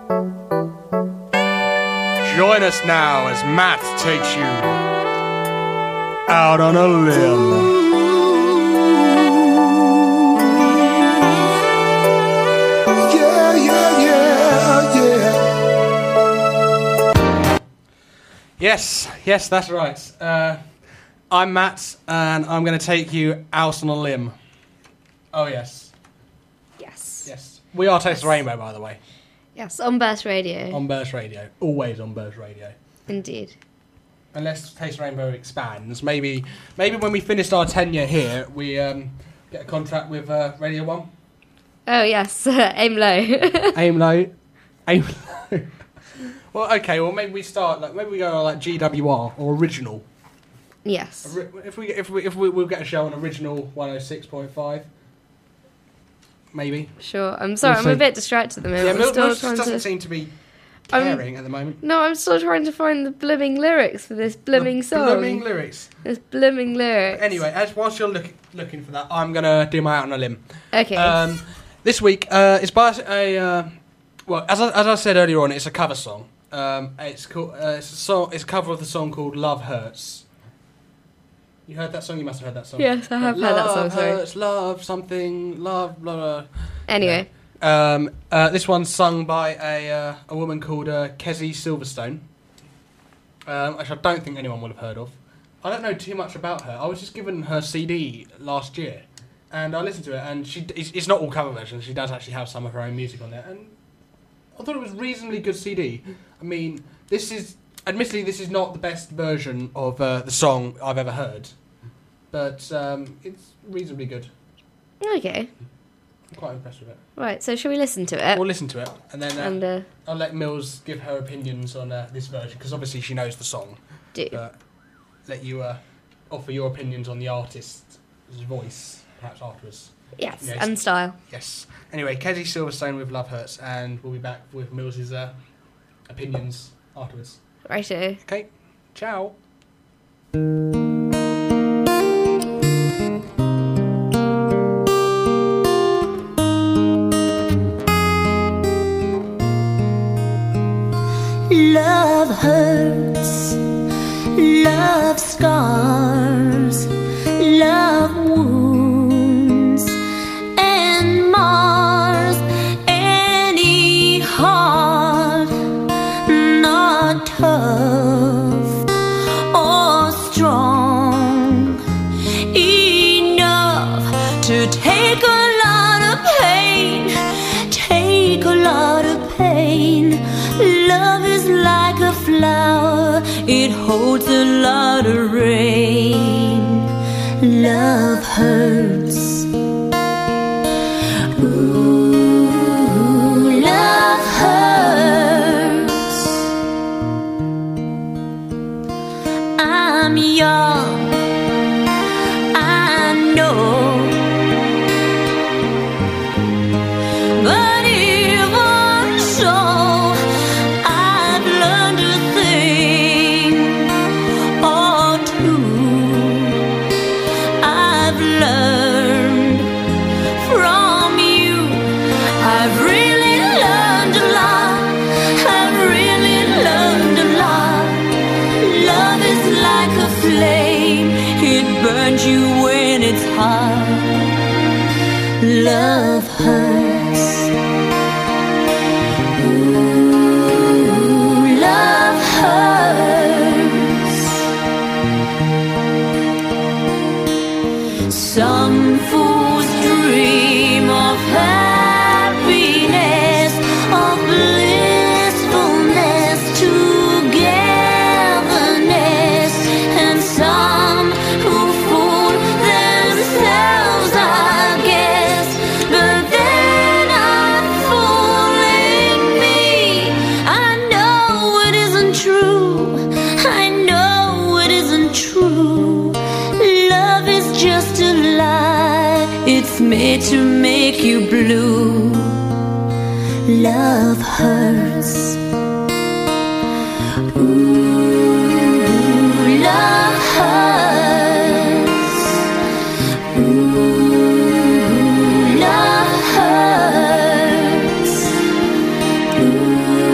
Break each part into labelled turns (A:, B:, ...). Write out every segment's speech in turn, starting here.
A: Join us now as Matt takes you out on a limb. Yes, that's right. I'm Matt, and I'm going to take you out on a limb. Oh, yes. Yes. We are Taste the Rainbow, by the way.
B: Yes, on Burst Radio.
A: On Burst Radio. Always on Burst Radio.
B: Indeed.
A: Unless Taste the Rainbow expands. Maybe when we finished our tenure here, we get a contract with Radio 1.
B: Oh, yes. Aim low.
A: Aim low. Well, okay. Well, maybe we start. Maybe we go like GWR or original.
B: Yes.
A: If we'll get a show on original 106.5. Maybe.
B: Sure. I'm sorry. I'm a bit distracted at the moment.
A: Yeah,
B: I'm still
A: Mills
B: trying
A: doesn't
B: to...
A: seem to be caring at the moment.
B: No, I'm still trying to find the blooming lyrics for this blooming song.
A: Blooming lyrics.
B: This blooming lyrics.
A: Anyway, whilst you're looking for that, I'm gonna do my out on a limb.
B: Okay.
A: This week, it's by a well, as I said earlier on, it's a cover song. It's called it's a cover of the song called "Love Hurts." You heard that song? You must have heard that song.
B: Yes, I have heard that song. Sorry.
A: Hurts, love something, love blah blah.
B: Anyway.
A: Yeah. This one's sung by a woman called Kezzy Silverstone, which I don't think anyone would have heard of. I don't know too much about her. I was just given her CD last year, and I listened to it, and it's not all cover versions. She does actually have some of her own music on there, and I thought it was a reasonably good CD. I mean, admittedly, this is not the best version of the song I've ever heard, but it's reasonably good.
B: Okay.
A: I'm quite impressed with it.
B: Right, so shall we listen to it?
A: We'll listen to it, and then I'll let Mills give her opinions on this version, because obviously she knows the song. But let you offer your opinions on the artist's voice, perhaps afterwards.
B: Yes, and style.
A: Yes. Anyway, Kezzy Silverstone with Love Hurts, and we'll be back with Mills' opinions afterwards.
B: Righto.
A: Okay, ciao.
C: Love hurts, love scars, love wounds, and mars any heart not tough or strong enough to take a lot of pain, take a lot of pain. Love is like a flower, it holds a lot of rain. Love hurts. Ooh, love hurts. I'm young, I know, but even so, I've learned a thing or two. I've learned from you. I've really learned a lot. I've really learned a lot. Love is like a flame. It burns you when it's hot. Love hurts. Ooh, love hurts. Some fools dream of happiness, of blissfulness, togetherness, and some who fool themselves, I guess, but they're not fooling me. I know it isn't true. I know it isn't true. Love is just a lie. It's made to make you blue. Love hurts. Ooh, love hurts. Ooh, love hurts. Ooh.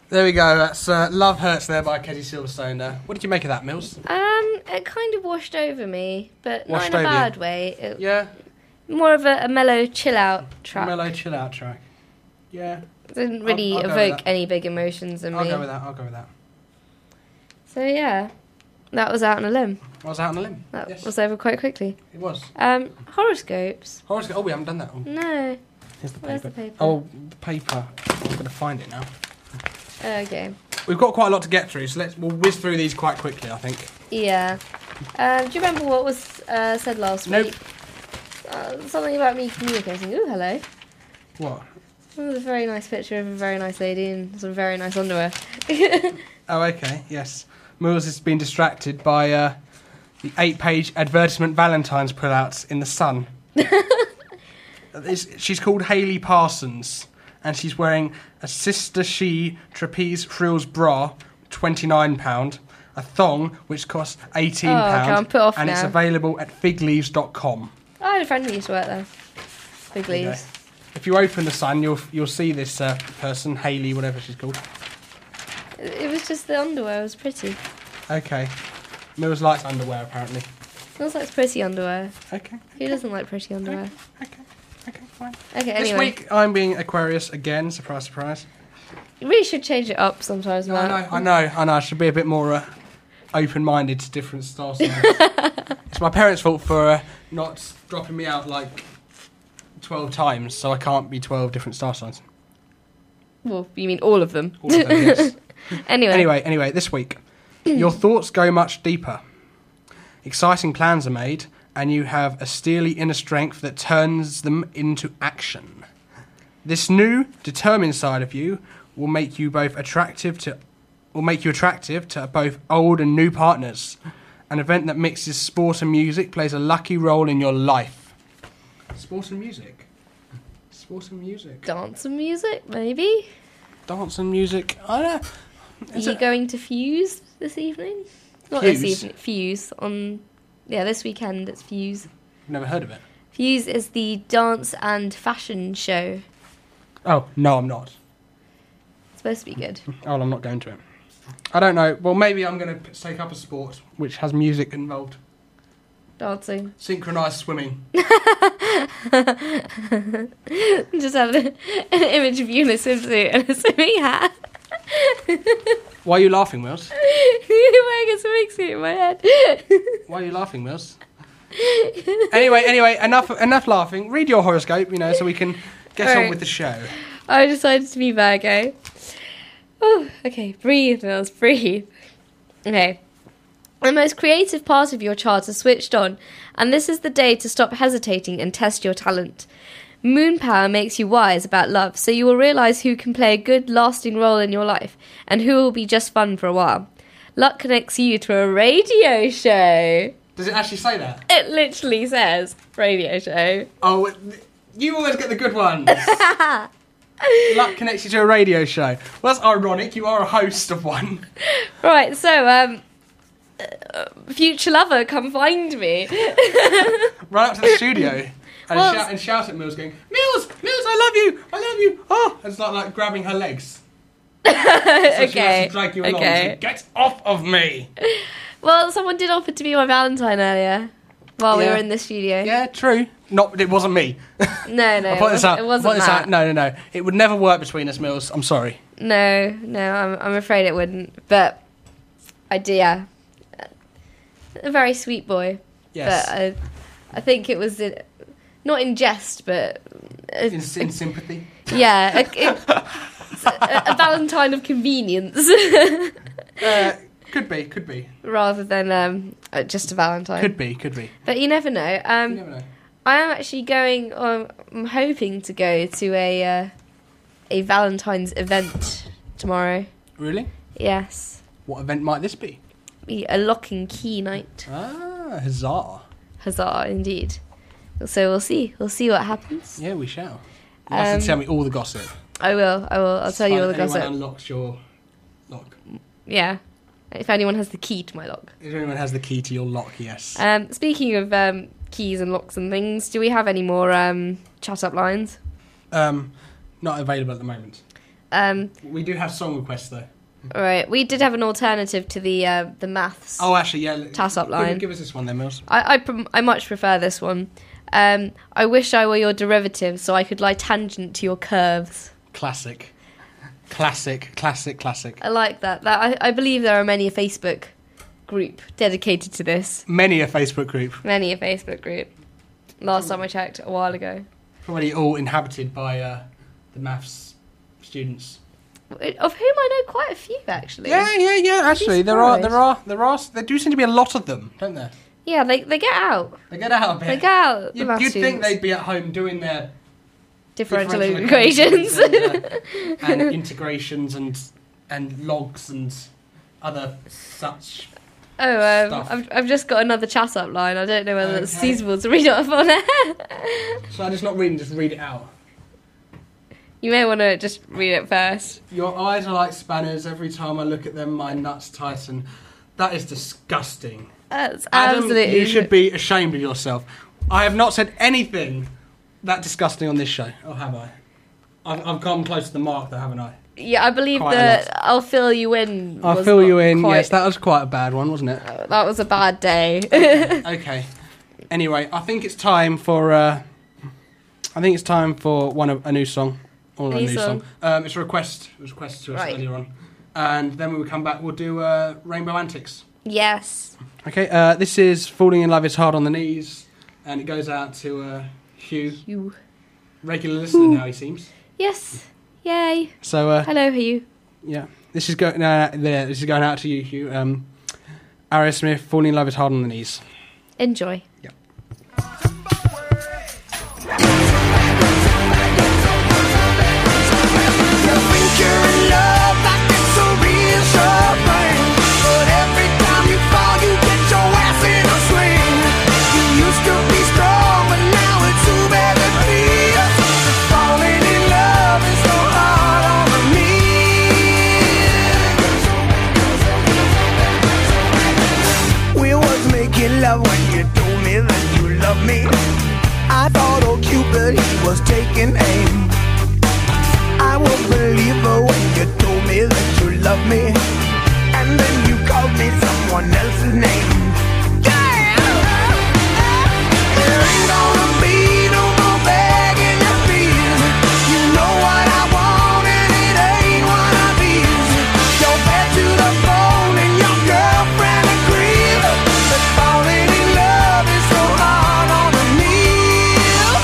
A: There we go. That's Love Hurts there by Kezzy Silverstone. What did you make of that, Mills?
B: It kind of washed over me, but
A: Washed
B: not in a
A: over you?
B: bad way.
A: Yeah,
B: More of a mellow chill out track.
A: mellow chill out track. Yeah,
B: Didn't really
A: I'll go with
B: evoke
A: that.
B: any big emotions in
A: I'll
B: me.
A: go with that.
B: So yeah, that was out on a limb.
A: I was out on a limb.
B: That
A: Yes,
B: was over quite quickly.
A: it was.
B: Horoscopes.
A: Horoscope. Oh, we haven't done that. Oh,
B: No.
A: here's the
B: Where's
A: paper.
B: the paper?
A: Oh, the paper. I'm going to find it now.
B: Okay.
A: We've got quite a lot to get through, so we'll whiz through these quite quickly, I think.
B: Yeah. Do you remember what was said last
A: Nope.
B: week? Something about me communicating. Ooh, hello.
A: What?
B: That was a very nice picture of a very nice lady in some very nice underwear.
A: Oh, okay, yes. Mills has been distracted by the 8-page advertisement Valentine's pullouts in the Sun. She's called Hayley Parsons, and she's wearing a Sister She trapeze frills bra, £29, a thong, which costs £18,
B: can't put off
A: and it's
B: now.
A: available at figleaves.com.
B: I had a friend who used to work there. Big
A: There you go.
B: leaves.
A: If you open the Sun, you'll see this person, Hayley, whatever she's called.
B: It was just the underwear was pretty.
A: Okay. Mills likes underwear, apparently.
B: Mills likes pretty underwear.
A: Okay.
B: Who doesn't like pretty underwear?
A: Okay, fine.
B: Okay,
A: This
B: anyway.
A: week, I'm being Aquarius again. Surprise, surprise.
B: You really should change it up sometimes, Matt.
A: I know. I should be a bit more open-minded to different star signs. It's my parents' fault for not dropping me out like 12 times, so I can't be 12 different star signs.
B: Well, you mean all of them.
A: All of them, yes.
B: Anyway.
A: Anyway, this week, your thoughts go much deeper. Exciting plans are made, and you have a steely inner strength that turns them into action. This new, determined side of you will make you attractive to both old and new partners. An event that mixes sport and music plays a lucky role in your life. Sport and music. Sport and music.
B: Dance and music, maybe?
A: Dance and music. I don't know.
B: Are you going to Fuse this evening? Not
A: Fuse?
B: this evening. Fuse on... Yeah, this weekend it's Fuse.
A: Never heard of it.
B: Fuse is the dance and fashion show.
A: Oh, no, I'm not.
B: It's supposed to be good.
A: Oh, I'm not going to it. I don't know. Well, maybe I'm going to take up a sport which has music involved.
B: Dancing.
A: Synchronised swimming.
B: Just have an image of you in a swimsuit and a swimming hat.
A: Why are you laughing, Mills?
B: Wearing a swimming suit in my head.
A: Why are you laughing, Mills? Anyway, enough laughing. Read your horoscope, so we can get on
B: Alright.
A: with the show.
B: I decided to be Virgo. Oh, okay, breathe, Nils, breathe. Okay. The most creative part of your chart is switched on, and this is the day to stop hesitating and test your talent. Moon power makes you wise about love, so you will realise who can play a good, lasting role in your life, and who will be just fun for a while. Luck connects you to a radio show.
A: Does it actually say that?
B: It literally says radio show.
A: Oh, you always get the good ones. Luck connects you to a radio show. Well, that's ironic. You are a host of one.
B: Right, so, future lover, come find me.
A: Run up to the studio and,
B: Well-
A: shout at Mills, going, Mills, I love you. Oh, and it's like grabbing her legs. So she has
B: Okay,
A: to drag you along.
B: okay.
A: So, get off of me.
B: Well, someone did offer to be my Valentine earlier while we
A: Yeah.
B: were in the studio.
A: Yeah, true. It wasn't me.
B: No,
A: I'll put this out.
B: it wasn't
A: Put this
B: that.
A: out. No. It would never work between us, Mills. I'm sorry.
B: No, I'm afraid it wouldn't. But I do, yeah. A very sweet boy.
A: Yes.
B: But I think it was not in jest, but
A: in sympathy.
B: yeah, a Valentine of convenience
A: Could be.
B: rather than just a Valentine.
A: Could be.
B: But you never know.
A: You never know.
B: I am actually going. I'm hoping to go to a Valentine's event tomorrow.
A: Really?
B: Yes,
A: What event might this be?
B: be a lock and key night.
A: Ah, huzzah.
B: Huzzah, indeed. So we'll see. We'll see what happens.
A: Yeah, we shall. You have to tell me all the gossip.
B: I will. I'll tell you all the
A: Anyone
B: gossip.
A: unlocks your lock.
B: Yeah. If anyone has the key to my lock.
A: If anyone has the key to your lock, yes.
B: Speaking of keys and locks and things, do we have any more chat up lines?
A: Not available at the moment. We do have song requests though.
B: All right, we did have an alternative to the maths.
A: Oh, actually, yeah.
B: Toss-up line.
A: Give us this one then, Mills.
B: I much prefer this one. I wish I were your derivative so I could lie tangent to your curves.
A: Classic.
B: I like that. I believe there are many a Facebook group dedicated to this.
A: Many a Facebook group.
B: Last time I checked, a while ago.
A: Probably all inhabited by the maths students.
B: Of whom I know quite a few, actually.
A: Yeah. Actually, there do seem to be a lot of them, don't there?
B: Yeah, they get out.
A: They get out a bit.
B: They get out. The maths
A: You'd think
B: students.
A: they'd be at home doing their
B: differential equations
A: and integrations and logs and other such.
B: I've just got another chat up line. I don't know whether it's
A: Okay.
B: feasible to read it off on air.
A: So I just not reading, just read it out.
B: You may want to just read it first.
A: Your eyes are like spanners. Every time I look at them, my nuts tighten. That is disgusting.
B: That's
A: Adam,
B: absolutely.
A: you should be ashamed of yourself. I have not said anything that disgusting on this show. Or have I? I've gone close to the mark, though, haven't I?
B: Yeah, I believe
A: Quite a
B: that I'll fill you in.
A: I'll
B: was
A: fill
B: not
A: you in.
B: quite-
A: Yes, that was quite a bad one, wasn't it?
B: That was a bad day.
A: Okay. Anyway, I think it's time for. A new song. Or a
B: New
A: new
B: song.
A: song. It's a request. It was requested to us
B: Right.
A: earlier on, and then when we come back, we'll do Rainbow Antics.
B: Yes.
A: Okay. This is "Falling in Love Is Hard on the Knees," and it goes out to Hugh,
B: You.
A: regular listener now he seems.
B: Yes. Yay.
A: So
B: Hello, Hugh.
A: yeah, this is going out to you, Hugh. Aerosmith, "Falling in Love Is Hard on the Knees."
B: Enjoy.
D: Love when you told me that you love me. I thought old Cupid, he was taking aim. I was believer when you told me that you love me, and then you called me someone else's name. Yeah! There ain't gonna be no more begging your please. You know what I want and it ain't one of these. You're fed to the bone and your girlfriend agrees. But falling in love is so hard on the knees.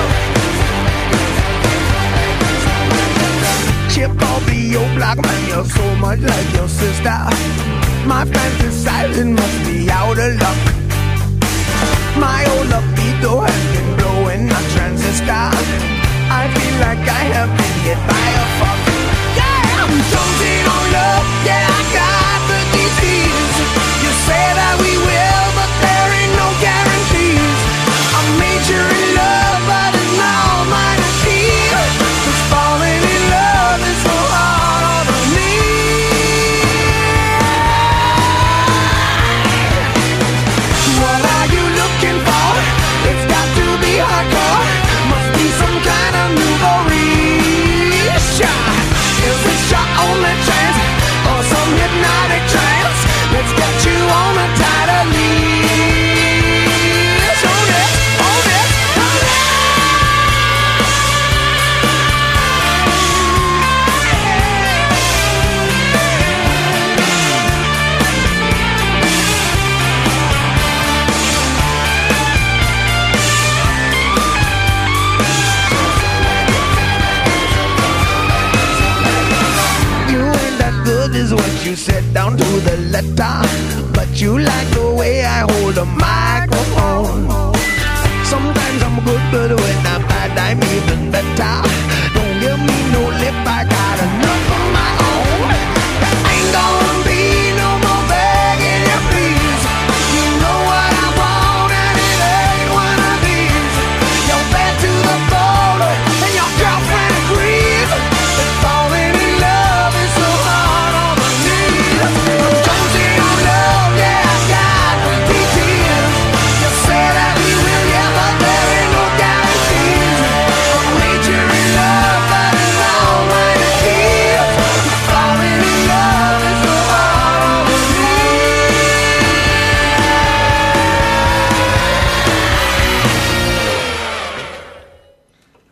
D: Chip off the old block, man, you're so much like your sister. My fantasizing must be out of luck. My old libido has been blowing a transistor. I feel like I have been hit by a fuck. Yeah, I'm jonesing on love. Yeah, I got the disease. You say that we will, but there ain't no guarantees. I'm major in love, but it's now minor key. 'Cause falling in love is so hard on the knees. What are you looking for? It's got to be hardcore. Must be some kind of new shot. Is this your only chance? Or some hypnotic trance? Let's get you on a tighter leash. Hold it, hold it, hold it. You ain't that good is what you said down to the letter. But you like the way I hold a microphone. Sometimes I'm good, but when I'm bad, I'm even better. Don't give me no lip, I got enough of my own. There ain't gonna be no more begging you, please. You know what I want, and it ain't one of these. You're fed to the bone, and your girlfriend agrees. But falling in love is so hard on the knees. I'm jonesing on love, yeah, I got the details. You say that we will, yeah, but there ain't no guarantees. I'm major in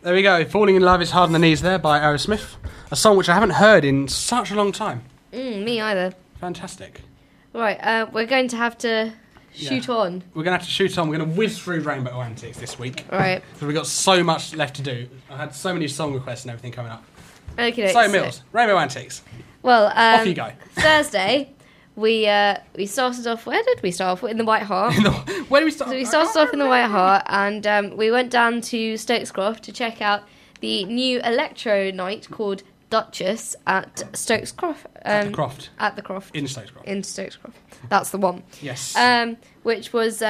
A: there we go. Falling in Love is Hard on the Knees there by Aerosmith. A song which I haven't heard in such a long time.
B: Me either.
A: Fantastic.
B: Right, we're going to have to shoot on.
A: We're going to have to shoot on. We're going to whiz through Rainbow Antics this week.
B: Right.
A: Because we've got so much left to do. I had so many song requests and everything coming up.
B: Okay.
A: So, Mills, Rainbow Antics.
B: Well,
A: Off you go.
B: Thursday, we started off. Where did we start off? In the White Hart.
A: Where do we start?
B: So we started off in the White Hart, and we went down to Stokescroft to check out the new electro night called Duchess at Stokescroft.
A: At the Croft.
B: At the Croft.
A: In Stokescroft.
B: In Stokescroft. That's the one.
A: Yes.
B: Which was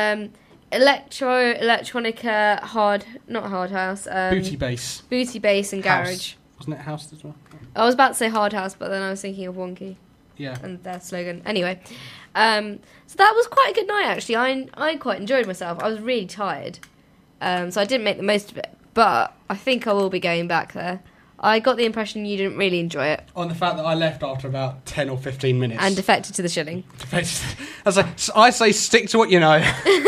B: electronica, not hard house.
A: Booty bass.
B: Booty bass and garage.
A: House. Wasn't it house as well?
B: I was about to say hard house, but then I was thinking of Wonky.
A: Yeah.
B: And their slogan. Anyway, so that was quite a good night, actually. I quite enjoyed myself. I was really tired, so I didn't make the most of it. But I think I will be going back there. I got the impression you didn't really enjoy it.
A: On the fact that I left after about 10 or 15 minutes.
B: And defected to the shilling.
A: I say stick to what you know.
B: See,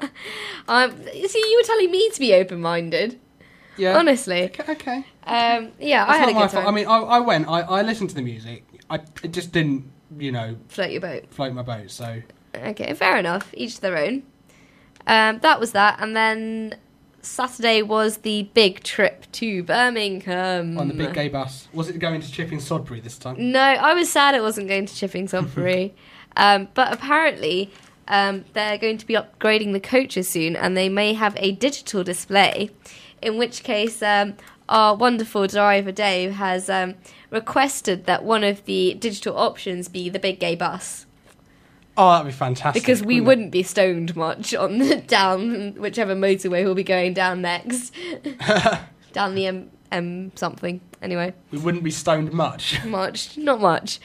B: you were telling me to be open-minded.
A: Yeah.
B: Honestly.
A: Okay.
B: Yeah, I had a good time.
A: I mean, I went, I listened to the music. It just didn't,
B: float your boat.
A: Float my boat, so.
B: Okay, fair enough. Each their own. That was that. And then Saturday was the big trip to Birmingham.
A: On the big gay bus. Was it going to Chipping Sodbury this time?
B: No, I was sad it wasn't going to Chipping Sodbury. But apparently, they're going to be upgrading the coaches soon, and they may have a digital display. In which case, our wonderful driver Dave has requested that one of the digital options be the big gay bus.
A: Oh, that'd be fantastic.
B: Because we wouldn't be stoned much on the down whichever motorway we'll be going down next. Down the M something. Anyway.
A: We wouldn't be stoned much.
B: Not much.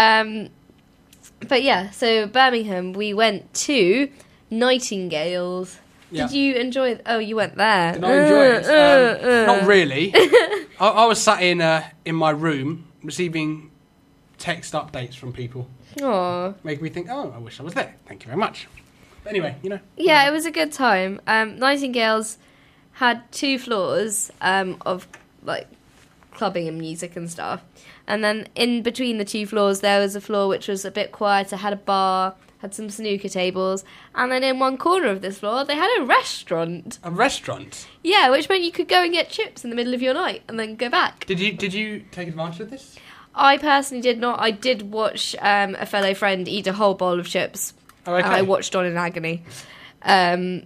B: But yeah, so Birmingham, we went to Nightingales.
A: Yeah.
B: Did you enjoy it? Oh, you went there.
A: Did I enjoy it? Not really. I was sat in my room receiving text updates from people.
B: Aww.
A: Making me think, oh, I wish I was there. Thank you very much. But anyway,
B: Yeah, it was a good time. Nightingales had 2 floors of, like, clubbing and music and stuff. And then in between the 2 floors, there was a floor which was a bit quieter, had a bar, had some snooker tables, and then in one corner of this floor, they had a restaurant.
A: A restaurant?
B: Yeah, which meant you could go and get chips in the middle of your night and then go back.
A: Did you take advantage of this?
B: I personally did not. I did watch a fellow friend eat a whole bowl of chips.
A: Oh, okay.
B: I watched on in agony. As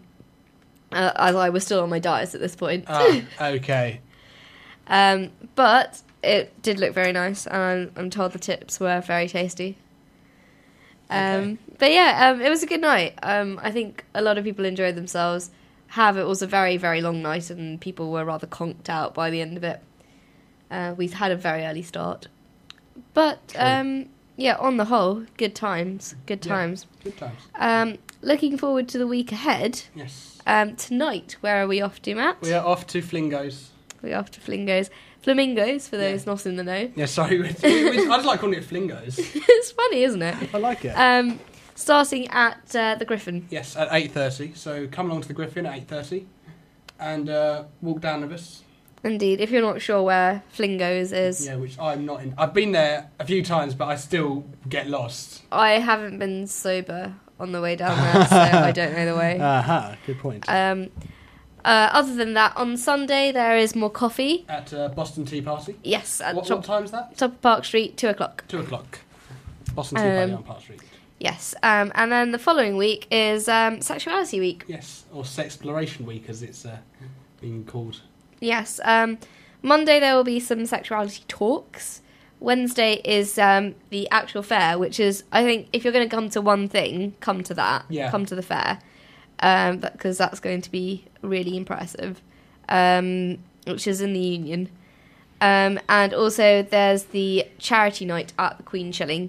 B: I was still on my diet at this point.
A: Okay.
B: But it did look very nice, and I'm told the tips were very tasty.
A: Okay.
B: But yeah, it was a good night. I think a lot of people enjoyed themselves. However, it was a very, very long night, and people were rather conked out by the end of it. We had a very early start. But, yeah, on the whole, good times. Good times.
A: Yeah, good times.
B: Looking forward to the week ahead.
A: Yes.
B: Tonight, where are we off to, Matt?
A: We are off to Flingos.
B: We're off to Flamingos, for those not in the know.
A: Yeah, sorry. I just like calling it Flingos.
B: It's funny, isn't it?
A: I like it.
B: Starting at the Griffin.
A: Yes, at 8:30. So come along to the Griffin at 8:30 and walk down with us.
B: Indeed. If you're not sure where Flingos is.
A: Yeah, which I'm not in. I've been there a few times, but I still get lost.
B: I haven't been sober on the way down there, so I don't know the way.
A: Aha, good point.
B: Other than that, on Sunday there is more coffee.
A: At Boston Tea Party?
B: Yes, at
A: What time's that?
B: top of Park Street, 2 o'clock.
A: 2 o'clock. Boston Tea Party on Park Street.
B: Yes, and then the following week is Sexuality Week.
A: Yes, or Sexploration Week as it's being called.
B: Yes, Monday there will be some sexuality talks. Wednesday is the actual fair, which is, I think, if you're going to come to one thing, come to that.
A: Yeah.
B: Come to the fair. Because that's going to be really impressive. Which is in the Union. And also there's the charity night at the Queen Shilling,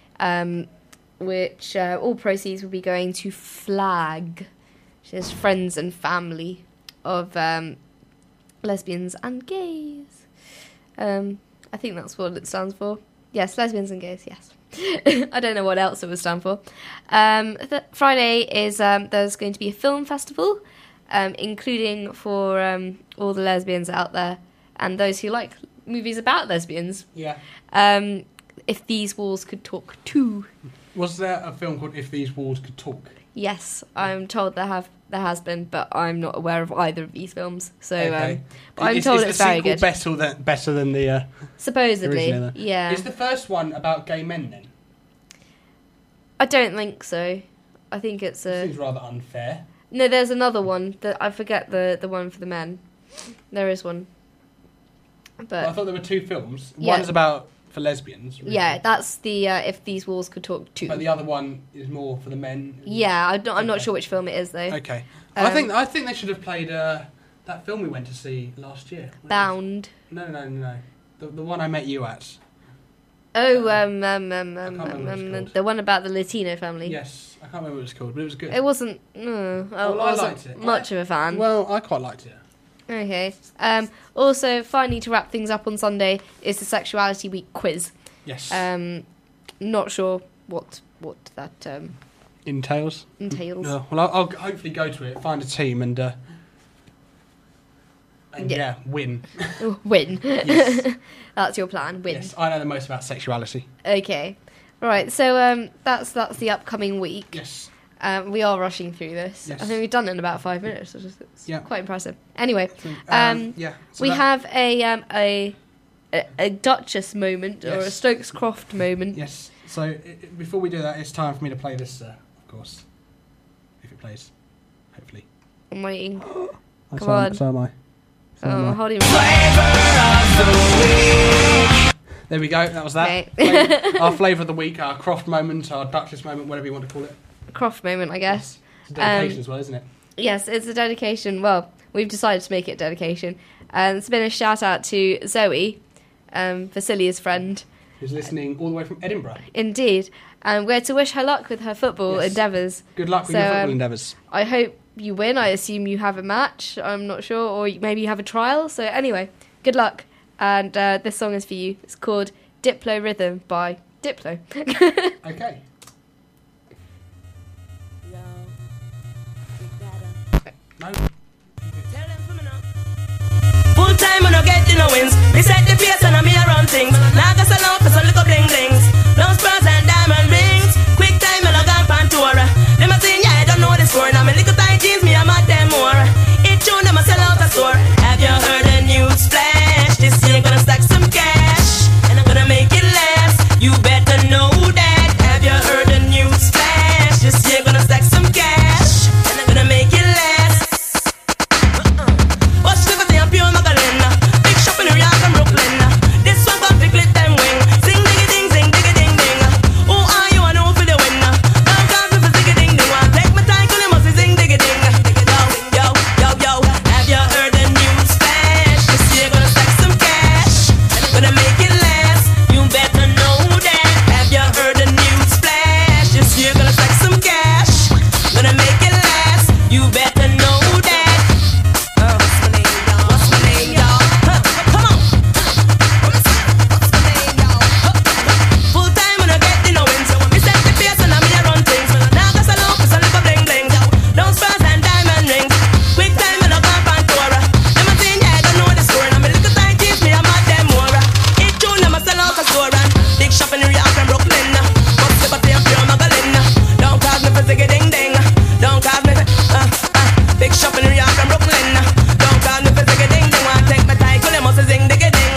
B: which all proceeds will be going to FLAG, which is Friends and Family of Lesbians and Gays. I think that's what it stands for. Yes, Lesbians and Gays, yes. I don't know what else it would stand for. Friday is there's going to be a film festival including for all the lesbians out there and those who like movies about lesbians.
A: Yeah.
B: If These Walls Could Talk Too.
A: Was there a film called If These Walls Could Talk?
B: Yes, I'm told there has been, but I'm not aware of either of these films. So,
A: Okay.
B: but I'm told
A: is
B: it's
A: the
B: very
A: sequel
B: good.
A: better than the
B: Supposedly,
A: original?
B: yeah.
A: Is the first one about gay men then?
B: I don't think so. I think it's
A: Seems rather unfair.
B: no. There's another one that I forget the one for the men. There is one,
A: Well, I thought there were two films.
B: Yeah.
A: One's about for lesbians. Really.
B: yeah, that's the If These Walls Could Talk Too.
A: But the other one is more for the men.
B: Yeah, I'm not
A: Okay.
B: sure which film it is though.
A: Okay.
B: Um,
A: I think they should have played that film we went to see last year.
B: Bound.
A: No. The one I met you at.
B: Oh,
A: remember what it's called.
B: the one about the Latino family.
A: Yes, I can't remember what it was called, but it was good.
B: It wasn't. I
A: I
B: wasn't
A: liked it.
B: much of a fan.
A: Well, I quite liked it.
B: Okay. Also, finally, to wrap things up on Sunday is the Sexuality Week quiz.
A: Yes.
B: Not sure what that
A: Entails.
B: entails.
A: No. Well, I'll hopefully go to it, find a team, and
B: Yeah.
A: win.
B: Win.
A: Yes.
B: That's your plan. Win.
A: Yes, I know the most about sexuality.
B: Okay. Right. So that's the upcoming week.
A: Yes.
B: We are rushing through this.
A: Yes.
B: I think we've done it in about 5 minutes. It's
A: Yeah.
B: quite impressive. Anyway,
A: Yeah. So
B: we
A: that-
B: have a Duchess moment or a
A: Yes.
B: Stokes Croft moment.
A: Yes. So before we do that, it's time for me to play this, of course. If it plays, hopefully.
B: I'm waiting.
A: Oh,
B: Come on.
A: So am I.
B: Oh, hold on.
A: There we go. That was that.
B: Okay.
A: Our flavour of the week, our Croft moment, our Duchess moment, whatever you want to call it.
B: Croft moment, I guess.
A: It's a dedication as well, isn't it?
B: Yes, it's a dedication. Well, we've decided to make it a dedication. It's been a shout out to Zoe, Vasilia's friend.
A: Who's listening all the way from Edinburgh.
B: Indeed. We're to wish her luck with her football
A: Yes.
B: endeavours.
A: Good luck with
B: So,
A: your football endeavours.
B: I hope you win. I assume you have a match. I'm not sure. Or maybe you have a trial. So anyway, good luck. And this song is for you. It's called Diplo Rhythm by Diplo.
A: Okay. No.
E: Full time when I get the wins. Me set the pace and I'm here around things. Now I got some love for some little bling blings. No spurs and diamond rings. Quick time and I got Pantora. Them a saying, yeah, I don't know the score. Now me little tight jeans, me I'm at them more. It tune them a sell out a store. Have you heard the news flash? This year gonna stack some cash. And I'm gonna make it last. You better know that. Have you heard the news flash? This year gonna stack some cash. And I'm gonna make it last. Watch Liberty and Pure Magdalena. Big shop in New York and Brooklyn. This one got to clip them wing. Sing diggy ding, sing diggy ding ding. Who are you and who for the winner? Don't come for diggy ding ding. One take my time, call him must sing diggy ding. Yo, yo, yo, yo. Have you heard the news flash? This year gonna stack some cash. Gonna make it last. You better know that. Have you heard the news flash? This year gonna stack some cash. Gonna make it last. You better know that. What's my name, y'all? What's my name, y'all? Come on. What's my name, y'all? Full time when I get the knowing. So when we set the pace and I'm here run things. Now I got some love for some little bling bling. Don't spurs and diamond rings. Quick time and I got Pantora. Them a saying, yeah, I don't know the score. And I'm a little tight jeans, me I'm at them more. It tune them a sell out a store. And big shop in New York and Brooklyn. What's the Liberty and Pure Magdalena? Don't call me for ziggy ding ding. Don't call me big shop in New York and Brooklyn. Don't call me for ziggy ding ding. Want take my title, you must sing diggy ding.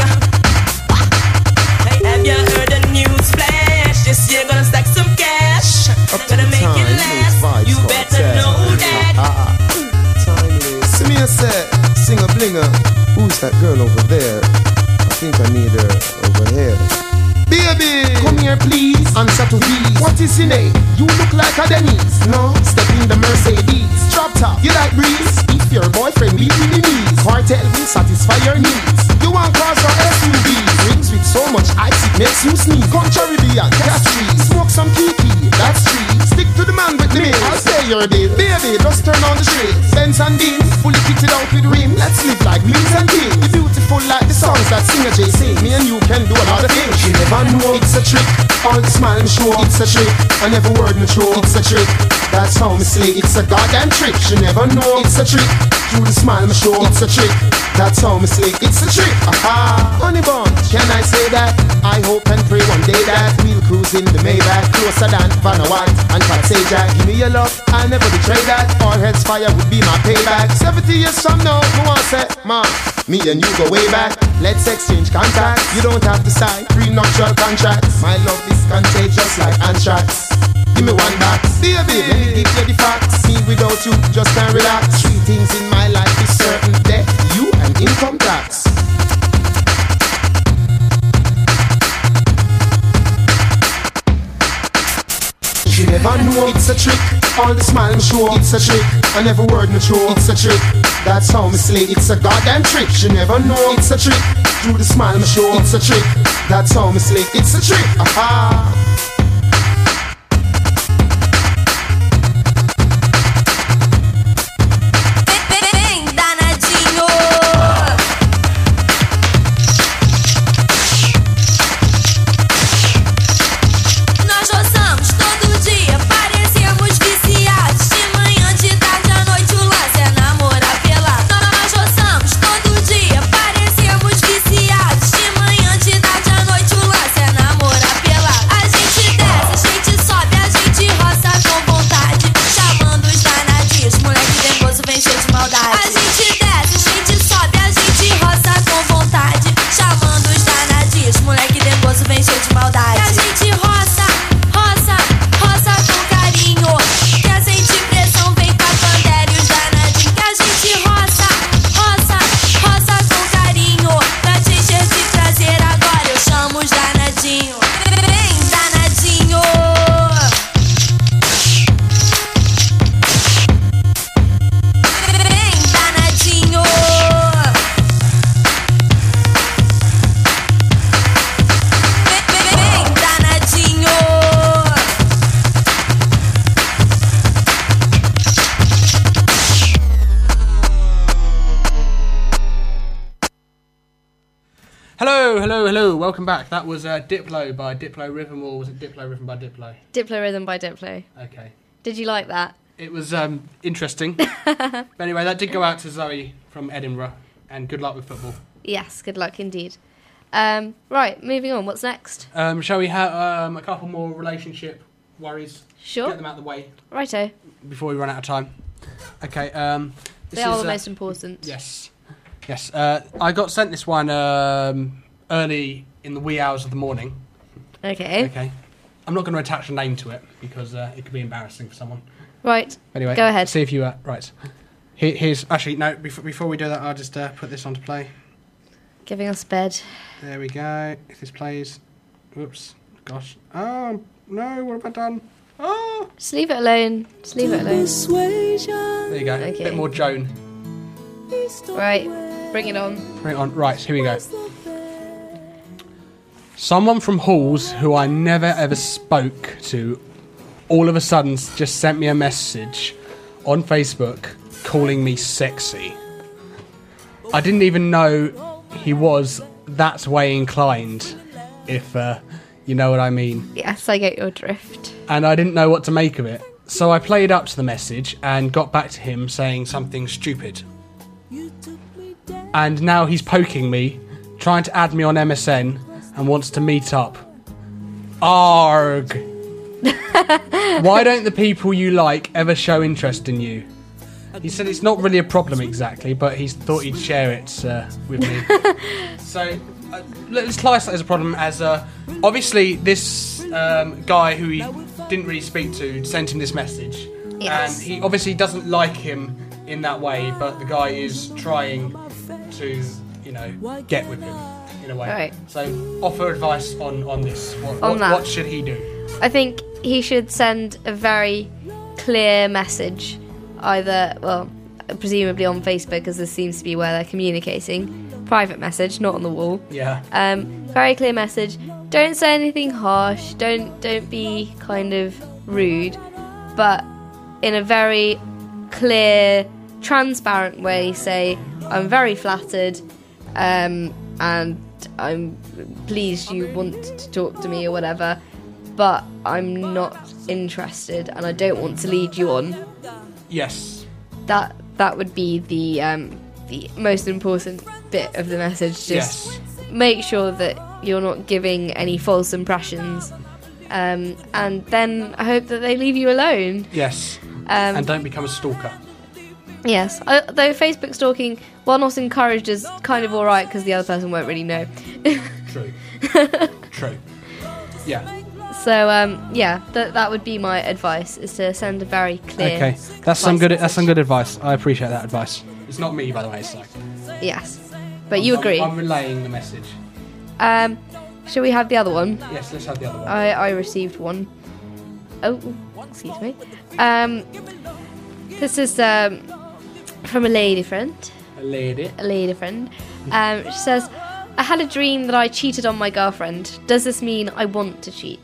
E: Hey, have you heard the news flash? This year gonna stack some cash. Gonna make it last. You better know that.
F: See me say, sing a blinger. Who's that girl over there? I think I need her over here. Baby, come here please, answer to these. What is your name? You look like a Denise. No, step in the Mercedes. Drop top, you like breeze? If your boyfriend beat in the knees, cartel will satisfy your needs. You want cars or SUVs? Rings with so much ice it makes you sneeze. Come Caribbean, that's trees. Smoke some kiki, that's tree. Stick to the man with the mail, I'll pay your bill. Baby, just turn on the shades. Benz and Dean, fully kitted out with rim. Let's live like Mills and Kings. Be beautiful like the songs Who's that singer JC? Me and you can do a lot of things. She never know it's a trick. All the smile me show, it's a trick. And every word me throw, it's a trick. That's how me slay, it's a goddamn trick. She never know it's a trick. Through the smile me show, it's a trick. That's how me slay, it's a trick. Aha, honey bun, can I say that? I hope and pray one day that we'll cruise in the Maybach, closer than Vanna White and Pat Sajak. Give me your love, I'll never betray that. All hell's fire would be my payback. 70 years from now, who wants say, ma, me and you go way back. Let's exchange contacts. You don't have to sign prenuptial contracts. My love is contagious like anthrax. Give me one back, baby, let me give you the facts. Me without you, just can't relax. Three things in my life is certain: death, you, and income tax. She never know it's a trick. All the smile me show, it's a trick. And every word me throw, it's a trick. That's how me slay, it's a goddamn trick. She never know it's a trick. Through the smile me show, it's a trick. That's how me slay, it's a trick. Aha.
A: Hello, welcome back. That was Diplo by Diplo Rhythm, or was it Diplo Rhythm by Diplo?
B: Diplo Rhythm by Diplo.
A: Okay.
B: Did you like that?
A: It was interesting. But anyway, that did go out to Zoe from Edinburgh, and good luck with football.
B: Yes, good luck indeed. Right, moving on. What's next?
A: Shall we have a couple more relationship worries?
B: Sure.
A: Get them out of the way
B: Righto.
A: before we run out of time. Okay.
B: They are the most important.
A: Yes. Yes. I got sent this one early in the wee hours of the morning.
B: Okay.
A: Okay. I'm not going to attach a name to it because it could be embarrassing for someone.
B: Right.
A: Anyway,
B: go ahead.
A: See if you right. Here's actually no. Before we do that, I'll just put this on to play.
B: Giving us bed.
A: There we go. If this plays, whoops, gosh. Oh no, what have I done? Oh.
B: Just leave it alone. Just leave it alone.
A: There you go.
B: Okay.
A: A bit more Joan.
B: Right. Bring it on.
A: Bring it on. Right. Here we go. Someone from Halls who I never ever spoke to, all of a sudden just sent me a message on Facebook calling me sexy. I didn't even know he was that way inclined, if you know what I mean.
B: Yes, I get your drift.
A: And I didn't know what to make of it. So I played up to the message and got back to him saying something stupid. And now he's poking me, trying to add me on MSN, and wants to meet up. Arg! Why don't the people you like ever show interest in you? He said it's not really a problem exactly, but he thought he'd share it with me. So let's class that as a problem as obviously this guy who he didn't really speak to sent him this message.
B: Yes.
A: And he obviously doesn't like him in that way, but the guy is trying to, you know, get with him in a way.
B: Right.
A: So offer advice on this.
B: That.
A: What should he do?
B: I think he should send a very clear message, either, well, presumably on Facebook, as this seems to be where they're communicating. Private message, not on the wall.
A: Yeah.
B: Very clear message. Don't say anything harsh. Don't be kind of rude, but in a very clear, transparent way. Say, I'm very flattered. and I'm pleased you want to talk to me or whatever, but I'm not interested and I don't want to lead you on.
A: Yes.
B: That would be the most important bit of the message. Just make sure that you're not giving any false impressions, and then I hope that they leave you alone.
A: Yes. And don't become a stalker.
B: Yes, though Facebook stalking, while not encouraged, is kind of alright because the other person won't really know.
A: True. True. Yeah.
B: So that would be my advice: is to send a very clear.
A: Okay, that's some good advice. I appreciate that advice. It's not me, by the way. So.
B: Yes, but you agree.
A: I'm relaying the message.
B: Shall we have the other one?
A: Yes, let's have the other one.
B: I received one. Oh, excuse me. This is from a lady friend.
A: A lady
B: friend. She says, I had a dream that I cheated on my girlfriend. Does this mean I want to cheat?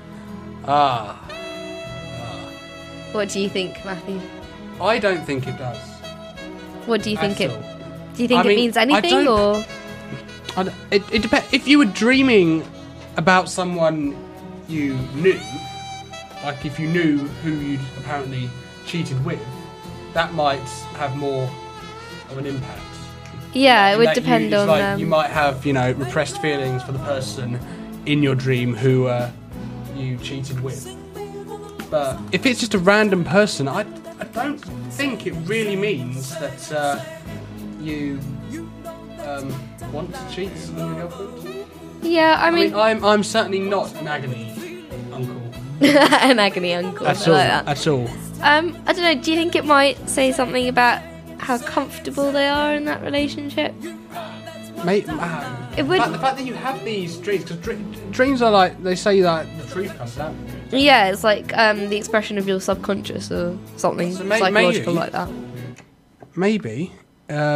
B: What do you think, Matthew?
A: I don't think it does.
B: What do you think
A: Do
B: you think it means anything, or?
A: It depends. If you were dreaming about someone you knew, like if you knew who you'd apparently cheated with, that might have more of an impact.
B: Yeah, it would
A: That
B: depend on.
A: Like you might have, repressed feelings for the person in your dream who you cheated with. But if it's just a random person, I don't think it really means that you want to cheat on your girlfriend.
B: Yeah, I mean
A: I'm certainly not an agony uncle.
B: an agony uncle.
A: At
B: I
A: all.
B: like that.
A: At all.
B: I don't know. Do you think it might say something about how comfortable they are in that relationship?
A: Mate,
B: It would.
A: the fact that you have these dreams, because dreams are like, they say that the truth comes out.
B: Yeah, it's like the expression of your subconscious or something
A: So
B: psychological
A: maybe-
B: like that.
A: Maybe, yeah.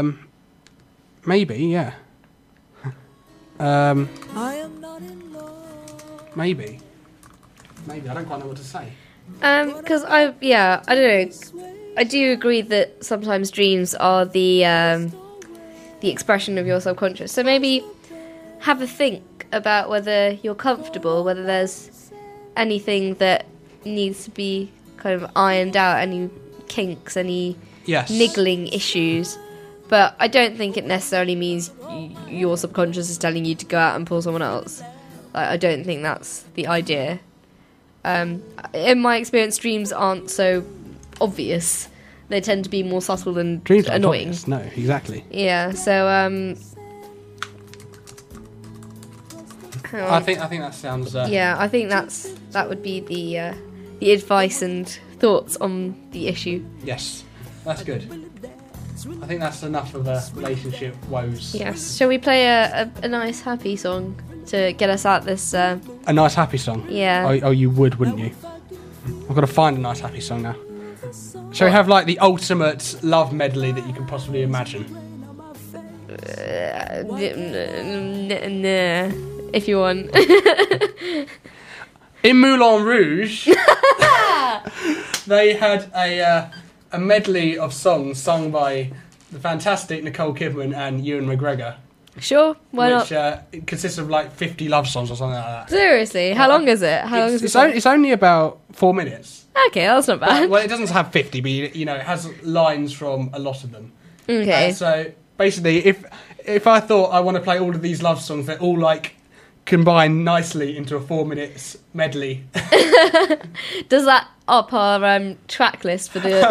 A: Maybe, I don't quite know what to say.
B: Because I don't know. I do agree that sometimes dreams are the expression of your subconscious. So maybe have a think about whether you're comfortable, whether there's anything that needs to be kind of ironed out, any kinks, any
A: Yes.
B: niggling issues. But I don't think it necessarily means your subconscious is telling you to go out and pull someone else. Like, I don't think that's the idea. In my experience, dreams aren't so obvious. They tend to be more subtle and
A: Dreams aren't
B: annoying.
A: obvious. No, exactly.
B: Yeah, so hang on.
A: I think that sounds.
B: Yeah, I think that would be the advice and thoughts on the issue.
A: Yes, that's good. I think that's enough of a relationship woes.
B: Yes. Shall we play a nice happy song to get us out this?
A: A nice happy song.
B: Yeah.
A: Oh, you would, wouldn't you? I've got to find a nice happy song now. Shall we have like the ultimate love medley that you can possibly imagine?
B: If you want.
A: In Moulin Rouge, they had a medley of songs sung by the fantastic Nicole Kidman and Ewan McGregor.
B: Sure, why
A: which
B: not?
A: It consists of like 50 love songs or something like that.
B: Seriously, how long is it? How long is it?
A: It's only about 4 minutes.
B: Okay, that's not bad.
A: Well, it doesn't have 50, but it has lines from a lot of them.
B: Okay.
A: So basically, if I thought I want to play all of these love songs, they're all like combined nicely into a 4 minutes medley.
B: Does that up our track list for the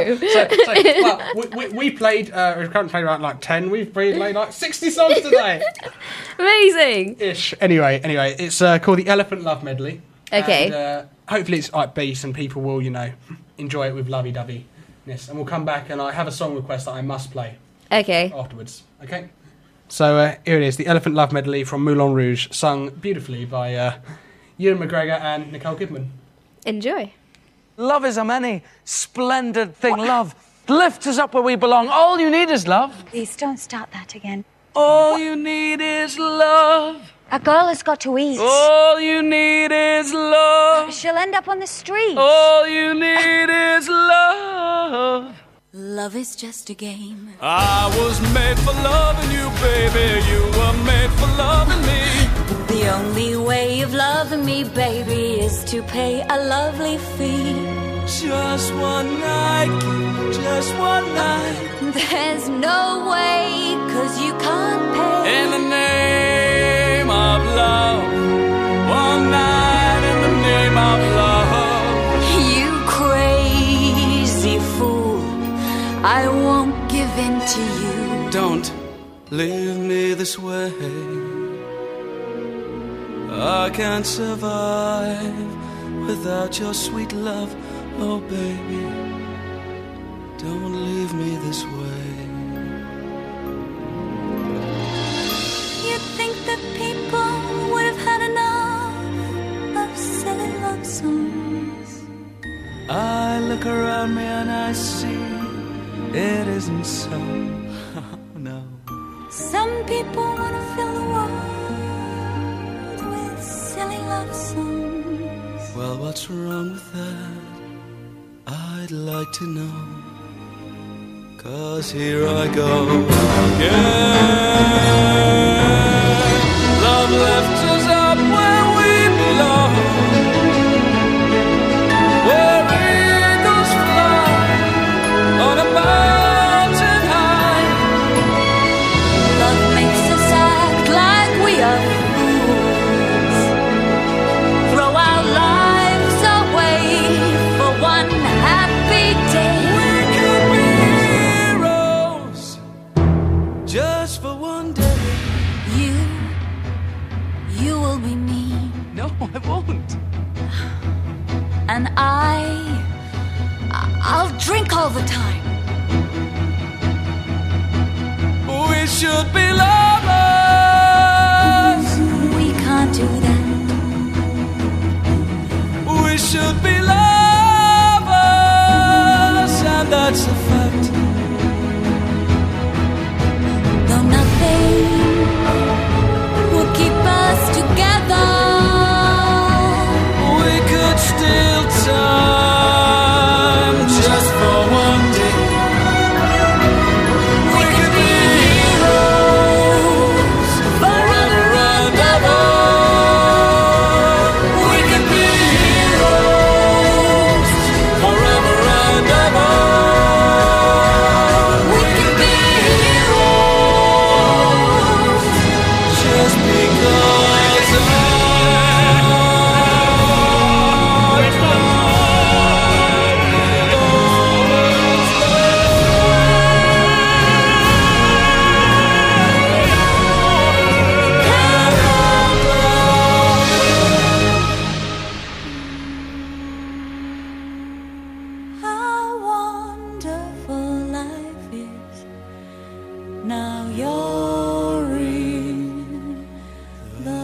B: show?
A: we played. We currently played around like 10. We've played like 60 songs today.
B: Amazing.
A: Ish. Anyway, it's called the Elephant Love Medley.
B: Okay.
A: And, hopefully it's upbeat and people will, enjoy it with lovey-dovey-ness. And we'll come back and I have a song request that I must play
B: Okay.
A: afterwards. Okay? So here it is, the Elephant Love Medley from Moulin Rouge, sung beautifully by Ewan McGregor and Nicole Kidman.
B: Enjoy.
G: Love is a many splendid thing. Love lifts us up where we belong. All you need is love.
H: Please don't start that again.
G: All you need is love.
H: A girl has got to eat.
G: All you need is love.
H: She'll end up on the street.
G: All you need is love.
C: Love is just a game.
G: I was made for loving you, baby. You were made
E: made for loving me.
C: The only way of loving me, baby, is to pay a lovely fee.
E: Just one night, just one night.
C: There's no way, 'cause you can't pay.
E: In the name of love, one night in the name of love.
C: You crazy fool, I won't give in to you.
E: Don't leave me this way. I can't survive without your sweet love. Oh baby, don't leave me this way.
C: You think that people would have had enough of silly love songs?
E: I look around me and I see it isn't so. No.
C: Some people want to fill the world with silly love songs.
E: Well, what's wrong with that? I'd like to know. 'Cause here I go again. Love left us up where we belong, where eagles fly on a mountain high.
C: Love makes us act like we are fools. Throw our lives away for one happy day.
E: We could be heroes just for one day.
C: You will be me,
E: No, I won't.
C: and I'll drink all the time.
E: We should be lovers.
C: We can't do that.
E: We should be lovers, and that's a fact.
C: Though nothing will keep us together,
E: We could steal time just for one day. We could be heroes forever and ever. We could be heroes forever and ever.
C: we can be heroes.
E: Just because
C: How wonderful life is. Now you're in the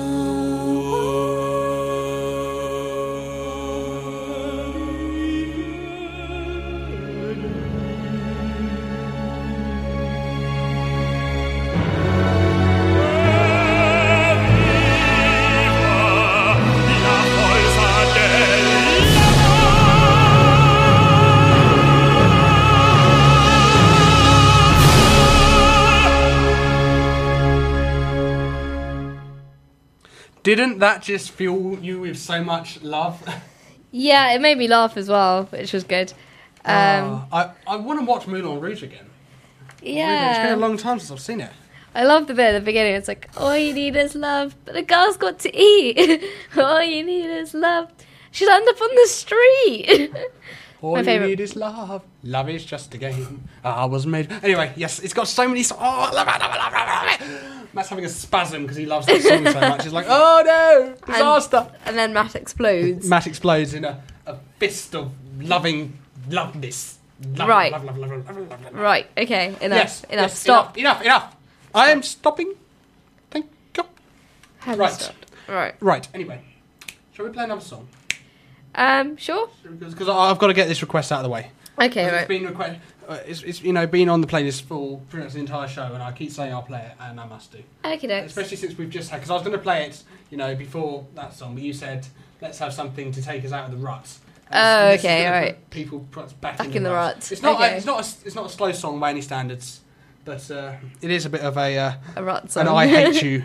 A: Didn't that just fill you with so much love?
B: Yeah, it made me laugh as well, which was good.
A: I want to watch Moulin Rouge again. It's been a long time since I've seen it.
B: I love the bit at the beginning. It's like, all you need is love, but the girl's got to eat. All you need is love. She landed up on the street.
A: All
B: My
A: you
B: favourite.
A: need is love. Love is just a game. I was made. Anyway, yes, it's got so many. Oh, I love it, love it, love it, love it. Matt's having a spasm because he loves that song so much. He's like, oh no, disaster.
B: And then Matt explodes.
A: Matt explodes in a fist of loving loveness. Love,
B: Right.
A: Love, love, love, love, love, love, love.
B: Right, okay, enough.
A: Yes,
B: enough.
A: yes,
B: Stop.
A: Enough. I am stopping. Thank you.
B: Have
A: Right.
B: stopped. Right.
A: Right. Anyway, shall we play another song?
B: Sure.
A: Because I've got to get this request out of the way.
B: Okay,
A: It's
B: right.
A: been it's been on the playlist for pretty much the entire show, and I keep saying I'll play it, and I must do.
B: Okay, dokes.
A: Especially since we've just had, because I was going to play it, before that song, but you said let's have something to take us out of the rut.
B: Oh,
A: this is
B: okay,
A: gonna
B: alright.
A: put people back
B: Back in the rut.
A: It's not.
B: Okay.
A: It's not a slow song by any standards, but it is a bit of a
B: A rut
A: an
B: song.
A: I hate you